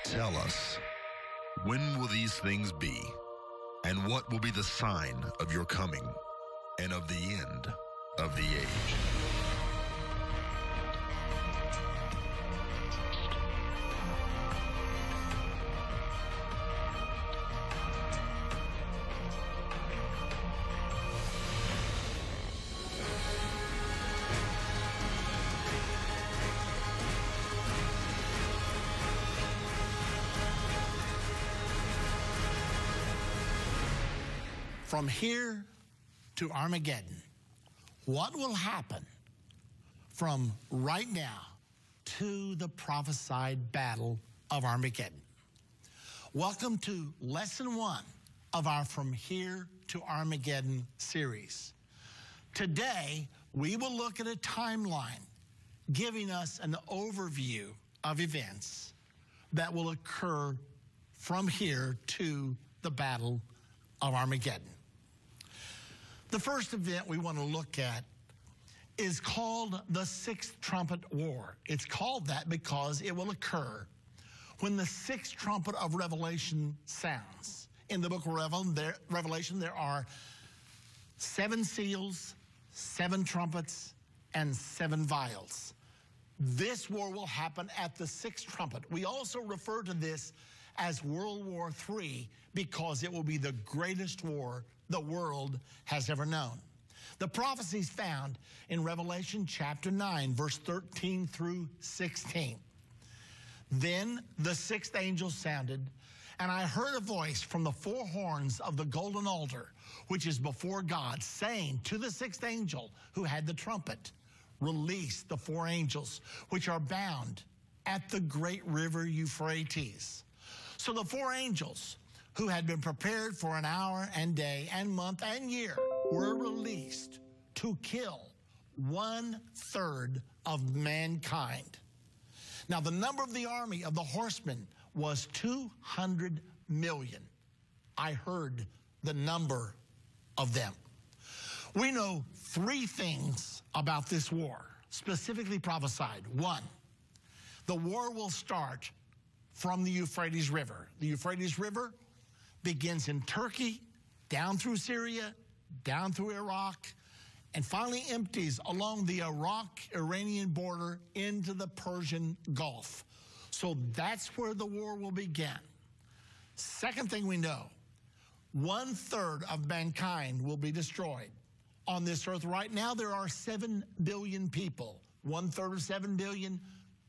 Tell us, when will these things be? And what will be the sign of your coming and of the end of the age? From here to Armageddon, what will happen from right now to the prophesied battle of Armageddon? Welcome to Lesson 1 of our From Here to Armageddon series. Today, we will look at a timeline giving us an overview of events that will occur from here to the battle of Armageddon. The first event we want to look at is called the Sixth Trumpet War. It's called that because it will occur when the sixth trumpet of Revelation sounds. In the book of Revelation, there are 7 seals, 7 trumpets, and 7 vials. This war will happen at the sixth trumpet. We also refer to this as World War III because it will be the greatest war the world has ever known. The prophecies found in Revelation chapter 9, verse 13 through 16. Then the sixth angel sounded, and I heard a voice from the 4 horns of the golden altar, which is before God, saying to the sixth angel who had the trumpet, release the 4 angels which are bound at the great river Euphrates. So the 4 angels who had been prepared for an hour and day and month and year were released to kill 1/3 of mankind. Now the number of the army of the horsemen was 200 million. I heard the number of them. We know 3 things about this war, specifically prophesied. 1, the war will start from the Euphrates River. The Euphrates River begins in Turkey, down through Syria, down through Iraq, and finally empties along the Iraq-Iranian border into the Persian Gulf. So that's where the war will begin. Second thing we know, 1/3 of mankind will be destroyed. On this earth right now, there are 7 billion people. 1/3 of 7 billion,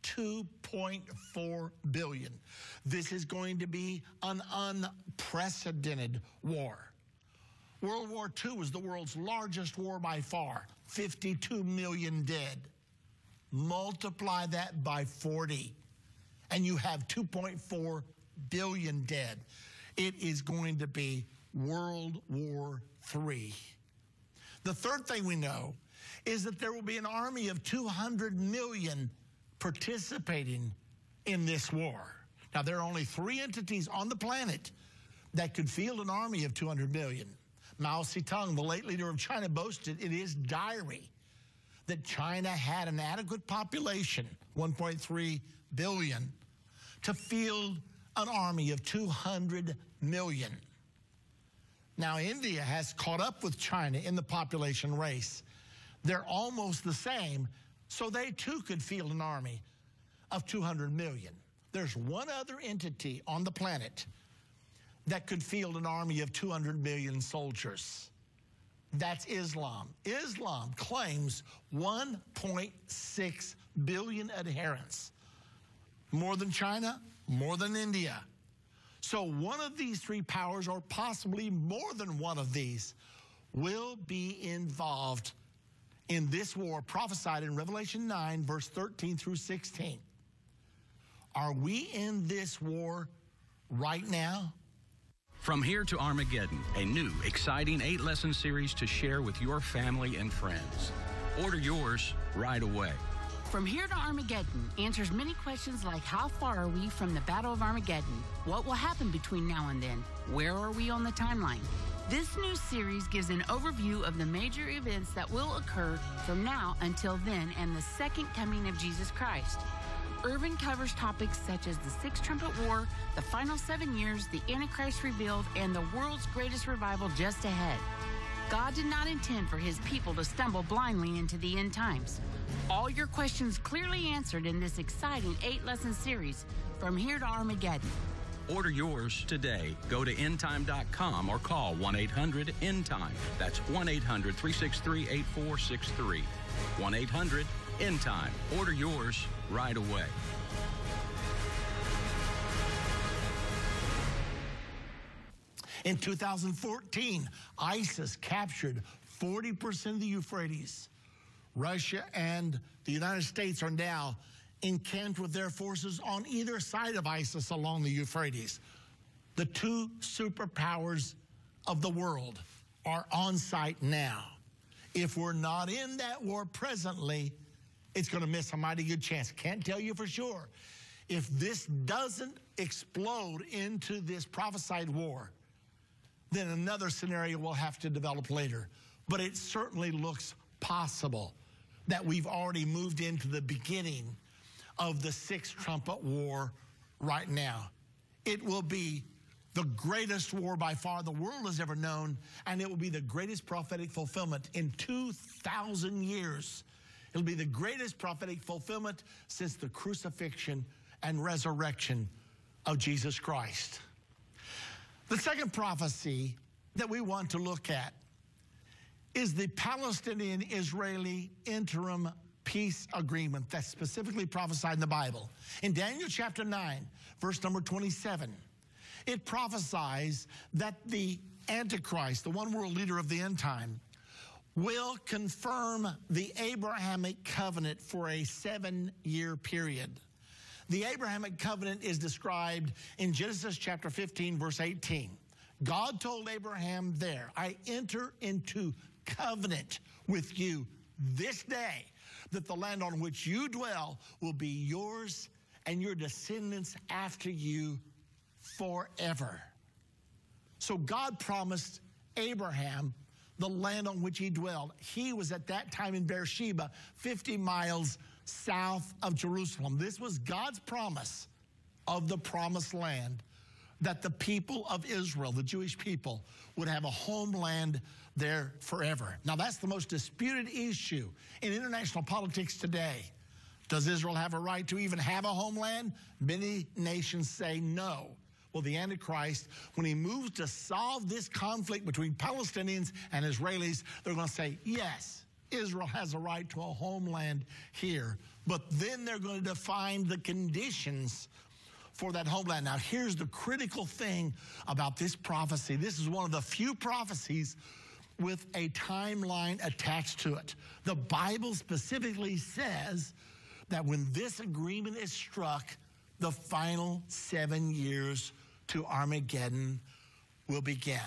2.4 billion. This is going to be an unprecedented war. World War II was the world's largest war by far, 52 million dead. Multiply that by 40, and you have 2.4 billion dead. It is going to be World War III. The third thing we know is that there will be an army of 200 million participating in this war. Now, there are only 3 entities on the planet that could field an army of 200 million. Mao Zedong, the late leader of China, boasted in his diary that China had an adequate population, 1.3 billion, to field an army of 200 million. Now, India has caught up with China in the population race. They're almost the same, so they too could field an army of 200 million. There's one other entity on the planet that could field an army of 200 million soldiers. That's Islam. Islam claims 1.6 billion adherents. More than China, more than India. So one of these 3 powers, or possibly more than one of these, will be involved in this war prophesied in Revelation 9, verse 13 through 16. Are we in this war right now? From Here to Armageddon, a new, exciting 8-lesson series to share with your family and friends. Order yours right away. From Here to Armageddon answers many questions like how far are we from the Battle of Armageddon? What will happen between now and then? Where are we on the timeline? This new series gives an overview of the major events that will occur from now until then and the second coming of Jesus Christ. Irvin covers topics such as the Sixth Trumpet War, the final 7 years, the Antichrist revealed, and the world's greatest revival just ahead. God did not intend for his people to stumble blindly into the end times. All your questions clearly answered in this exciting 8-lesson series, From Here to Armageddon. Order yours today. Go to endtime.com or call 1-800-END-TIME. That's 1-800-363-8463. 1-800-END-TIME. Order yours right away. In 2014, ISIS captured 40% of the Euphrates. Russia and the United States are now encamped with their forces on either side of ISIS along the Euphrates. The two superpowers of the world are on site now. If we're not in that war presently, it's going to miss a mighty good chance. Can't tell you for sure. If this doesn't explode into this prophesied war, then another scenario will have to develop later. But it certainly looks possible that we've already moved into the beginning of the Sixth Trumpet War right now. It will be the greatest war by far the world has ever known, and it will be the greatest prophetic fulfillment in 2,000 years. It'll be the greatest prophetic fulfillment since the crucifixion and resurrection of Jesus Christ. The second prophecy that we want to look at is the Palestinian-Israeli interim peace agreement that's specifically prophesied in the Bible. In Daniel chapter 9, verse number 27, it prophesies that the Antichrist, the one world leader of the end time, will confirm the Abrahamic covenant for a 7-year period. The Abrahamic covenant is described in Genesis chapter 15, verse 18. God told Abraham there, I enter into covenant with you this day, that the land on which you dwell will be yours and your descendants after you forever. So God promised Abraham the land on which he dwelled. He was at that time in Beersheba, 50 miles south of Jerusalem. This was God's promise of the promised land, that the people of Israel, the Jewish people, would have a homeland there forever. Now, that's the most disputed issue in international politics today. Does Israel have a right to even have a homeland? Many nations say no. Well, the Antichrist, when he moves to solve this conflict between Palestinians and Israelis, they're going to say, yes, Israel has a right to a homeland here. But then they're going to define the conditions for that homeland. Now, here's the critical thing about this prophecy. This is one of the few prophecies with a timeline attached to it. The Bible specifically says that when this agreement is struck, the final 7 years to Armageddon will begin.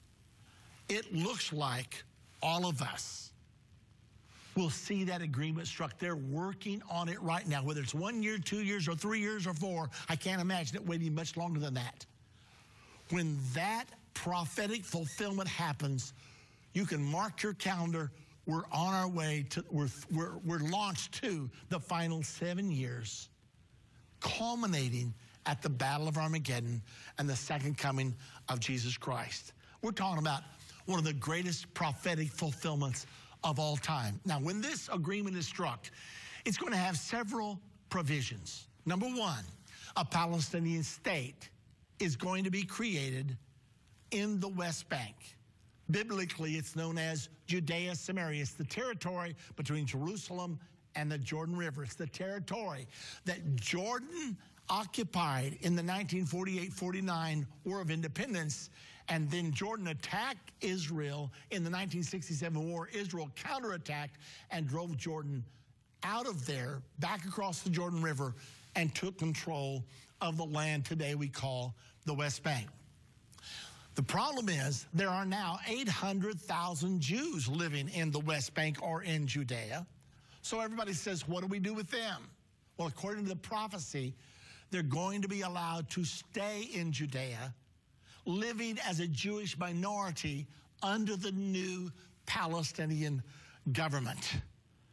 It looks like all of us will see that agreement struck. They're working on it right now, whether it's 1 year, 2 years, or 3 years, or 4. I can't imagine it waiting much longer than that. When that prophetic fulfillment happens, you can mark your calendar. We're on our way to, we're launched to the final 7 years, culminating at the Battle of Armageddon and the second coming of Jesus Christ. We're talking about one of the greatest prophetic fulfillments of all time. Now, when this agreement is struck, it's going to have several provisions. Number one, a Palestinian state is going to be created in the West Bank. Biblically, it's known as Judea Samaria. It's the territory between Jerusalem and the Jordan River. It's the territory that Jordan occupied in the 1948-49 War of Independence, and then Jordan attacked Israel in the 1967 war. Israel counterattacked and drove Jordan out of there, back across the Jordan River, and took control of the land today we call the West Bank. The problem is there are now 800,000 Jews living in the West Bank or in Judea. So everybody says, what do we do with them? Well, according to the prophecy, they're going to be allowed to stay in Judea, living as a Jewish minority under the new Palestinian government.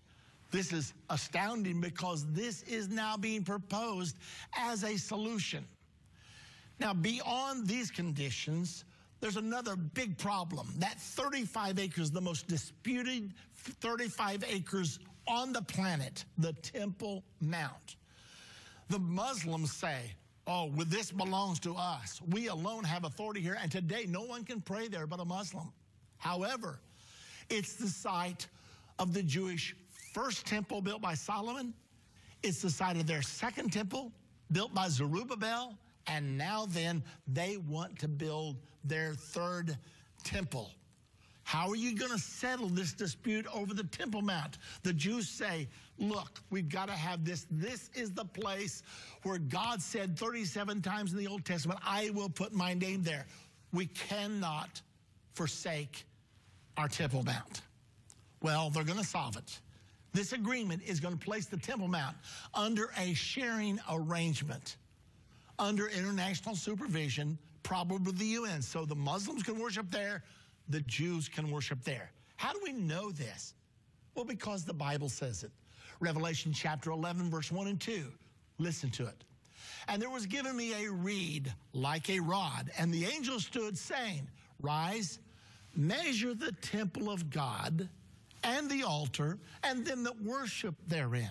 This is astounding because this is now being proposed as a solution. Now, beyond these conditions, there's another big problem. That 35 acres, the most disputed 35 acres on the planet, the Temple Mount. The Muslims say, oh, well, this belongs to us. We alone have authority here, and today no one can pray there but a Muslim. However, it's the site of the Jewish first temple built by Solomon. It's the site of their second temple built by Zerubbabel. And now then, they want to build their third temple. How are you going to settle this dispute over the Temple Mount? The Jews say, look, we've got to have this. This is the place where God said 37 times in the Old Testament, I will put my name there. We cannot forsake our Temple Mount. Well, they're going to solve it. This agreement is going to place the Temple Mount under a sharing arrangement, under international supervision, probably the UN. So the Muslims can worship there, the Jews can worship there. How do we know this? Well, because the Bible says it. Revelation chapter 11, verse 1 and 2. Listen to it. And there was given me a reed like a rod, and the angel stood saying, rise, measure the temple of God and the altar and them that worship therein.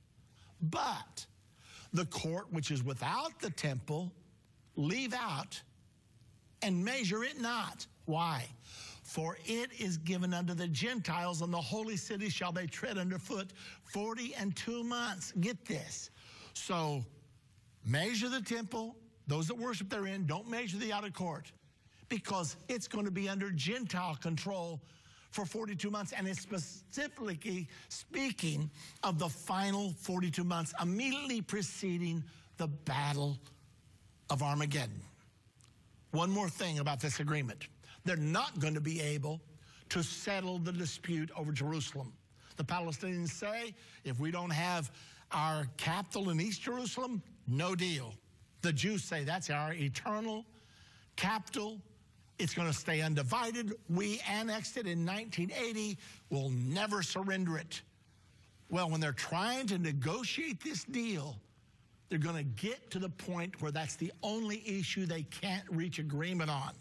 But the court which is without the temple, leave out and measure it not. Why? For it is given unto the Gentiles, and the holy city shall they tread underfoot 42 months. Get this. So measure the temple. Those that worship therein, don't measure the outer court, because it's going to be under Gentile control for 42 months, and it's specifically speaking of the final 42 months immediately preceding the Battle of Armageddon. One more thing about this agreement. They're not going to be able to settle the dispute over Jerusalem. The Palestinians say, if we don't have our capital in East Jerusalem, no deal. The Jews say that's our eternal capital. It's going to stay undivided. We annexed it in 1980. We'll never surrender it. Well, when they're trying to negotiate this deal, they're going to get to the point where that's the only issue they can't reach agreement on.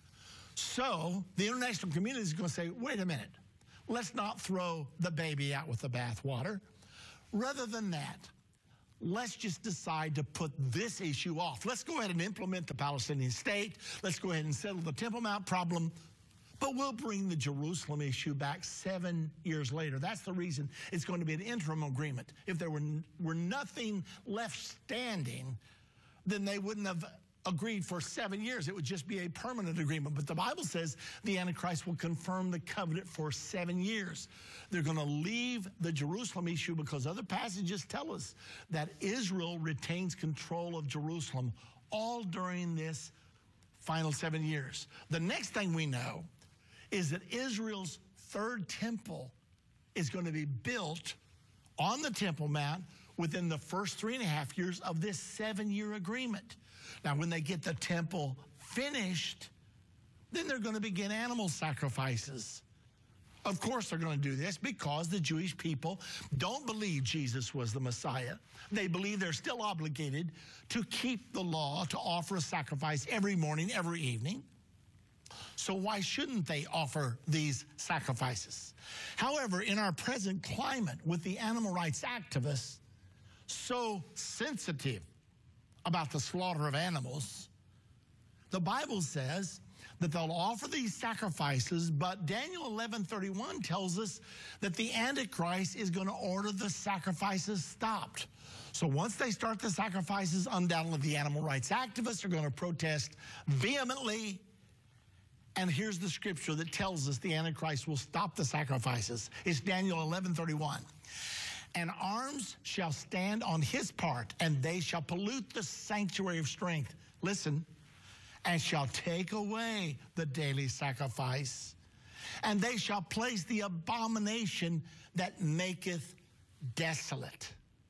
So the international community is going to say, wait a minute, let's not throw the baby out with the bathwater. Rather than that, let's just decide to put this issue off. Let's go ahead and implement the Palestinian state. Let's go ahead and settle the Temple Mount problem. But we'll bring the Jerusalem issue back 7 years later. That's the reason it's going to be an interim agreement. If there were nothing left standing, then they wouldn't have agreed for 7 years. It would just be a permanent agreement. But the Bible says the Antichrist will confirm the covenant for 7 years. They're going to leave the Jerusalem issue because other passages tell us that Israel retains control of Jerusalem all during this final 7 years. The next thing we know is that Israel's third temple is going to be built on the Temple Mount within the first 3.5 years of this 7-year agreement. Now, when they get the temple finished, then they're going to begin animal sacrifices. Of course they're going to do this because the Jewish people don't believe Jesus was the Messiah. They believe they're still obligated to keep the law, to offer a sacrifice every morning, every evening. So why shouldn't they offer these sacrifices? However, in our present climate, with the animal rights activists so sensitive about the slaughter of animals, the Bible says that they'll offer these sacrifices, but Daniel 11:31 tells us that the Antichrist is going to order the sacrifices stopped. So once they start the sacrifices, undoubtedly the animal rights activists are going to protest vehemently. And here's the scripture that tells us the Antichrist will stop the sacrifices. It's Daniel 11:31. And arms shall stand on his part, and they shall pollute the sanctuary of strength. Listen. And shall take away the daily sacrifice. And they shall place the abomination that maketh desolate.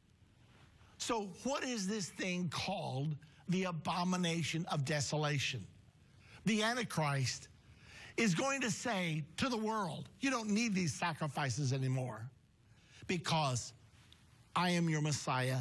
So what is this thing called, the abomination of desolation? The Antichrist is going to say to the world, you don't need these sacrifices anymore, because I am your Messiah.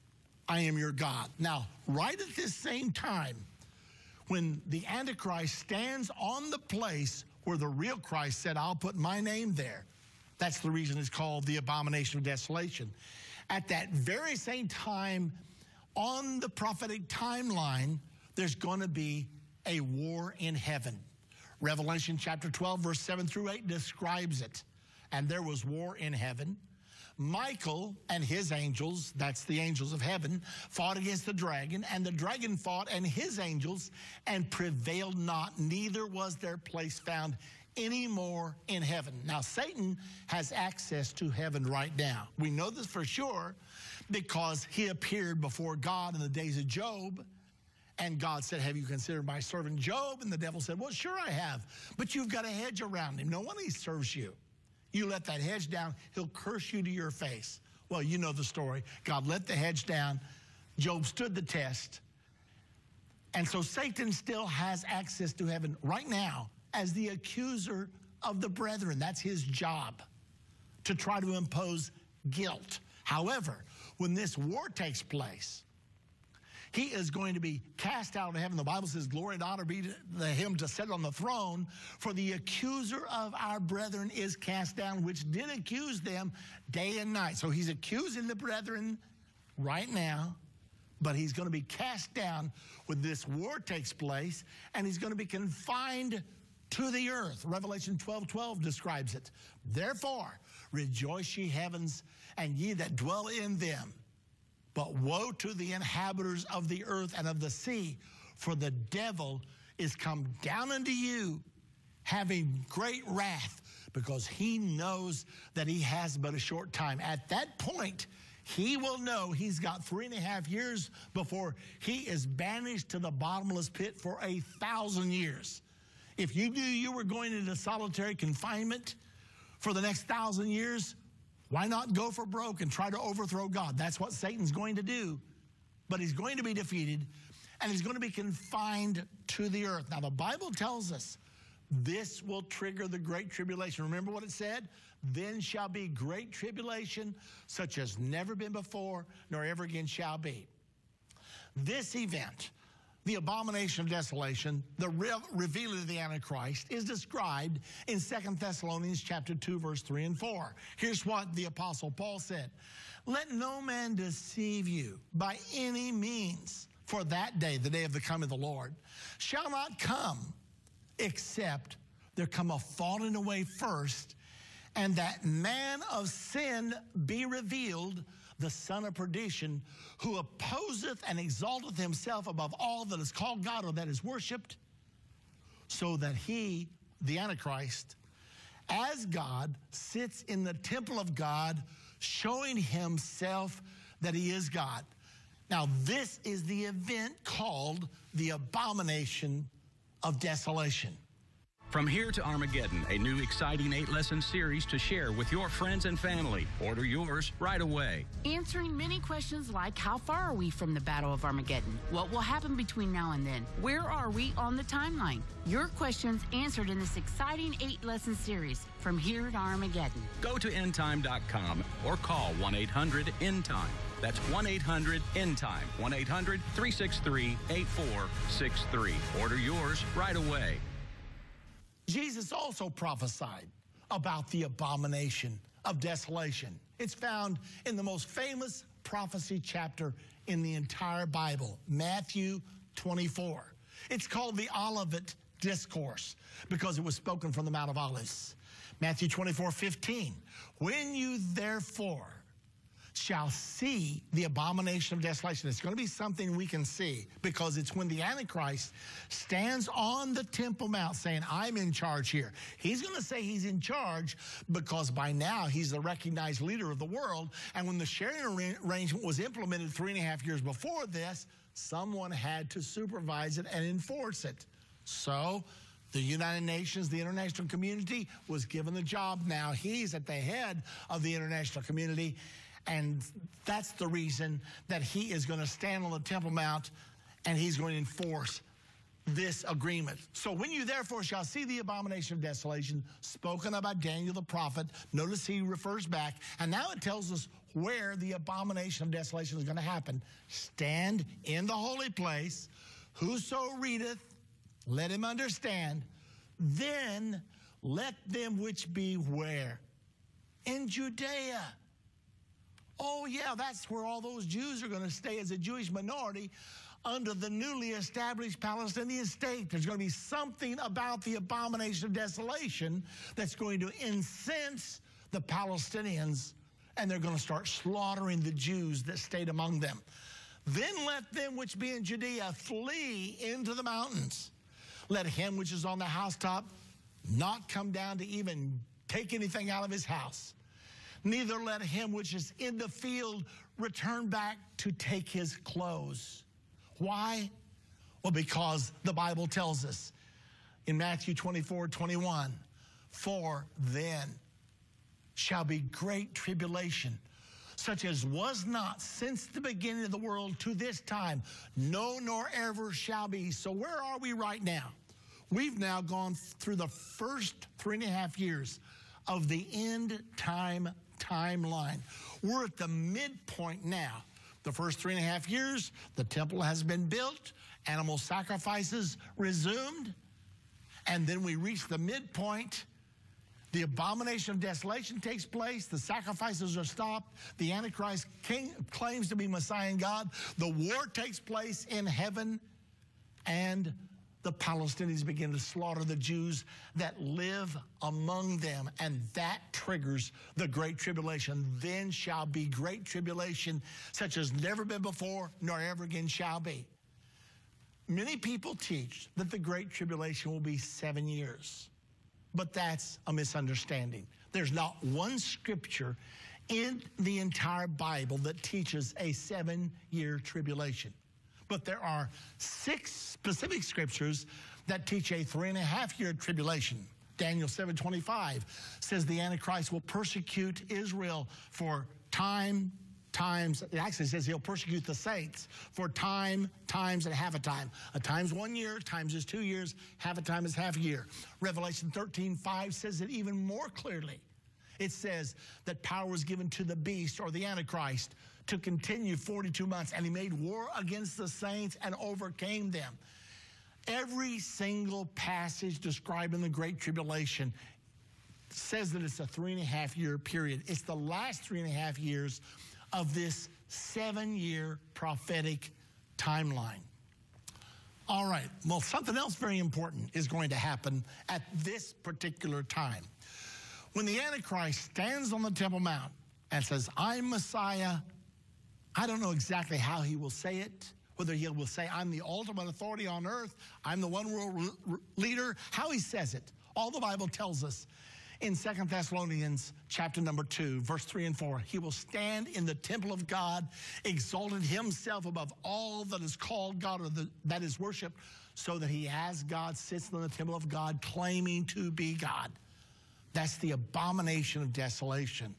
I am your God. Now, right at this same time, when the Antichrist stands on the place where the real Christ said, I'll put my name there. That's the reason it's called the abomination of desolation. At that very same time, on the prophetic timeline, there's going to be a war in heaven. Revelation chapter 12, verse 7 through 8 describes it. And there was war in heaven. Michael and his angels, that's the angels of heaven, fought against the dragon, and the dragon fought and his angels and prevailed not, neither was their place found any more in heaven. Now, Satan has access to heaven right now. We know this for sure because he appeared before God in the days of Job, and God said, have you considered my servant Job? And the devil said, well, sure I have, but you've got a hedge around him. No one he serves you. You let that hedge down, he'll curse you to your face. Well, you know the story. God let the hedge down. Job stood the test. And so Satan still has access to heaven right now as the accuser of the brethren. That's his job, to try to impose guilt. However, when this war takes place, he is going to be cast out of heaven. The Bible says, glory and honor be to him to sit on the throne, for the accuser of our brethren is cast down, which did accuse them day and night. So he's accusing the brethren right now, but he's going to be cast down when this war takes place, and he's going to be confined to the earth. Revelation 12:12 describes it. Therefore, rejoice ye heavens, and ye that dwell in them. But woe to the inhabitants of the earth and of the sea, for the devil is come down unto you, having great wrath, because he knows that he has but a short time. At that point, he will know he's got 3.5 years before he is banished to the bottomless pit for 1,000 years. If you knew you were going into solitary confinement for the next 1,000 years, why not go for broke and try to overthrow God? That's what Satan's going to do. But he's going to be defeated, and he's going to be confined to the earth. Now, the Bible tells us this will trigger the great tribulation. Remember what it said? Then shall be great tribulation, such as never been before, nor ever again shall be. This event, the abomination of desolation, the revealing of the Antichrist, is described in 2 Thessalonians chapter 2, verse 3 and 4. Here's what the Apostle Paul said. Let no man deceive you by any means, for that day, the day of the coming of the Lord, shall not come, except there come a falling away first, and that man of sin be revealed, the son of perdition, who opposeth and exalteth himself above all that is called God or that is worshipped, so that he, the Antichrist, as God, sits in the temple of God, showing himself that he is God. Now, this is the event called the abomination of desolation. From Here to Armageddon, a new exciting 8-lesson series to share with your friends and family. Order yours right away. Answering many questions like, how far are we from the Battle of Armageddon? What will happen between now and then? Where are we on the timeline? Your questions answered in this exciting 8-lesson series, From Here to Armageddon. Go to endtime.com or call 1-800-END-TIME. That's 1-800-END-TIME, 1-800-363-8463. Order yours right away. Jesus also prophesied about the abomination of desolation. It's found in the most famous prophecy chapter in the entire Bible, Matthew 24. It's called the Olivet Discourse because it was spoken from the Mount of Olives. Matthew 24:15. When you therefore shall see the abomination of desolation. It's going to be something we can see because it's when the Antichrist stands on the Temple Mount saying, I'm in charge here. He's going to say he's in charge because by now he's the recognized leader of the world. And when the sharing arrangement was implemented 3.5 years before this, someone had to supervise it and enforce it. So the United Nations, the international community, was given the job. Now he's at the head of the international community. And that's the reason that he is going to stand on the Temple Mount and he's going to enforce this agreement. So when you therefore shall see the abomination of desolation spoken of by Daniel the prophet, notice he refers back, and now it tells us where the abomination of desolation is going to happen. Stand in the holy place. Whoso readeth, let him understand. Then let them which be where? In Judea. Oh yeah, that's where all those Jews are going to stay as a Jewish minority under the newly established Palestinian state. There's going to be something about the abomination of desolation that's going to incense the Palestinians, and they're going to start slaughtering the Jews that stayed among them. Then let them which be in Judea flee into the mountains. Let him which is on the housetop not come down to even take anything out of his house. Neither let him which is in the field return back to take his clothes. Why? Well, because the Bible tells us in Matthew 24:21, for then shall be great tribulation, such as was not since the beginning of the world to this time, no, nor ever shall be. So where are we right now? We've now gone through the first 3.5 years of the end time timeline. We're at the midpoint now. The first 3.5 years, the temple has been built, animal sacrifices resumed, and then we reach the midpoint. The abomination of desolation takes place. The sacrifices are stopped. The Antichrist king claims to be Messiah and God. The war takes place in heaven, and the Palestinians begin to slaughter the Jews that live among them, and that triggers the Great Tribulation. Then shall be great tribulation, such as never been before, nor ever again shall be. Many people teach that the Great Tribulation will be 7 years, but that's a misunderstanding. There's not one scripture in the entire Bible that teaches a 7-year tribulation. But there are 6 specific scriptures that teach a 3.5-year tribulation. Daniel 7:25 says the Antichrist will persecute Israel for times. It actually says he'll persecute the saints for times, and half a time. A time's 1 year, times is 2 years, half a time is half a year. Revelation 13:5 says it even more clearly. It says that power was given to the beast, or the Antichrist, to continue 42 months, and he made war against the saints and overcame them. Every single passage describing the Great Tribulation says that it's a 3.5-year period. It's the last 3.5 years of this 7-year prophetic timeline. All right, well, something else very important is going to happen at this particular time. When the Antichrist stands on the Temple Mount and says, I'm Messiah, I don't know exactly how he will say it, whether he will say, I'm the ultimate authority on earth, I'm the one world leader, how he says it. All the Bible tells us in 2 Thessalonians chapter number 2, verse 3 and 4, he will stand in the temple of God, exalting himself above all that is called God, or that is worshiped, so that he as God sits in the temple of God, claiming to be God. That's the abomination of desolation.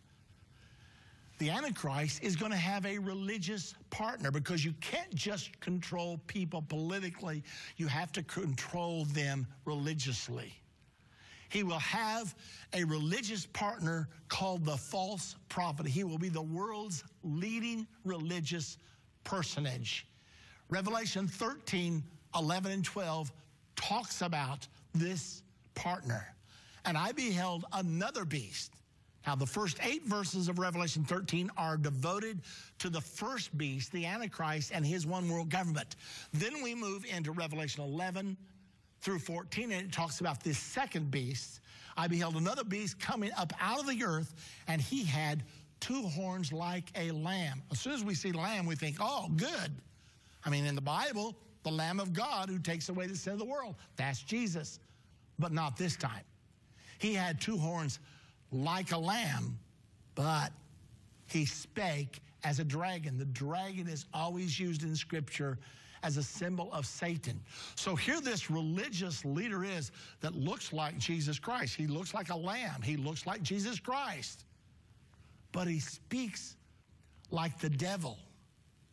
The Antichrist is going to have a religious partner, because you can't just control people politically. You have to control them religiously. He will have a religious partner called the false prophet. He will be the world's leading religious personage. Revelation 13:11 and 12 talks about this partner. And I beheld another beast. Now, the first 8 verses of Revelation 13 are devoted to the first beast, the Antichrist, and his one world government. Then we move into Revelation 11 through 14, and it talks about this second beast. I beheld another beast coming up out of the earth, and he had 2 horns like a lamb. As soon as we see lamb, we think, oh, good. I mean, in the Bible, the Lamb of God who takes away the sin of the world, that's Jesus. But not this time. He had 2 horns like a lamb, but he spake as a dragon. The dragon is always used in Scripture as a symbol of Satan. So here this religious leader is that looks like Jesus Christ. He looks like a lamb. He looks like Jesus Christ. But he speaks like the devil.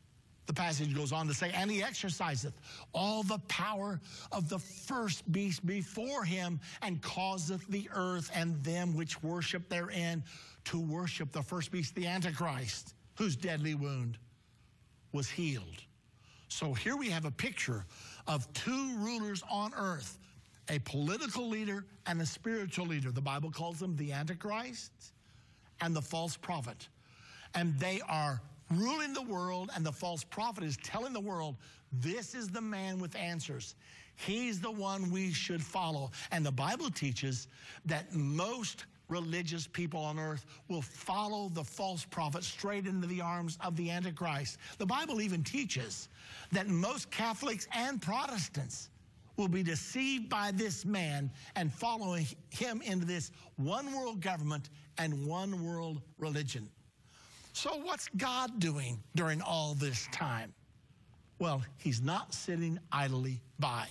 The passage goes on to say, and he exerciseth all the power of the first beast before him, and causeth the earth and them which worship therein to worship the first beast, the Antichrist, whose deadly wound was healed. So here we have a picture of two rulers on earth, a political leader and a spiritual leader. The Bible calls them the Antichrist and the false prophet. And they are ruling the world, and the false prophet is telling the world, this is the man with answers. He's the one we should follow. And the Bible teaches that most religious people on earth will follow the false prophet straight into the arms of the Antichrist. The Bible even teaches that most Catholics and Protestants will be deceived by this man and following him into this one world government and one world religion. So what's God doing during all this time? Well, he's not sitting idly by.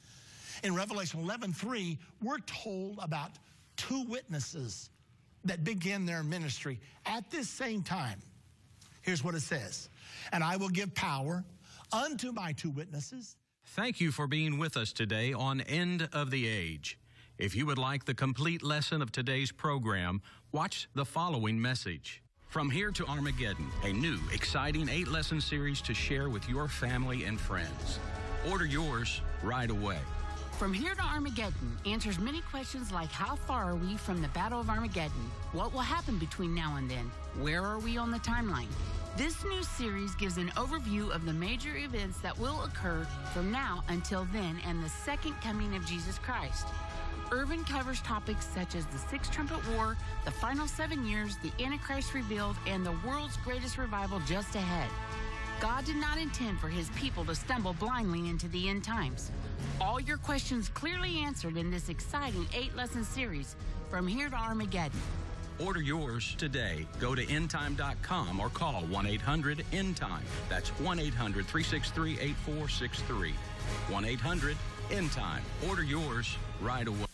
In Revelation 11:3, we're told about two witnesses that begin their ministry at this same time. Here's what it says. And I will give power unto my two witnesses. Thank you for being with us today on End of the Age. If you would like the complete lesson of today's program, watch the following message. From Here to Armageddon, a new, exciting 8-lesson series to share with your family and friends. Order yours right away. From Here to Armageddon answers many questions like how far are we from the Battle of Armageddon? What will happen between now and then? Where are we on the timeline? This new series gives an overview of the major events that will occur from now until then and the second coming of Jesus Christ. Irvin covers topics such as the Sixth Trumpet War, the final 7 years, the Antichrist revealed, and the world's greatest revival just ahead. God did not intend for his people to stumble blindly into the end times. All your questions clearly answered in this exciting 8-lesson series, From Here to Armageddon. Order yours today. Go to endtime.com or call 1-800-END-TIME. That's 1-800-363-8463. 1-800-END-TIME. Order yours right away.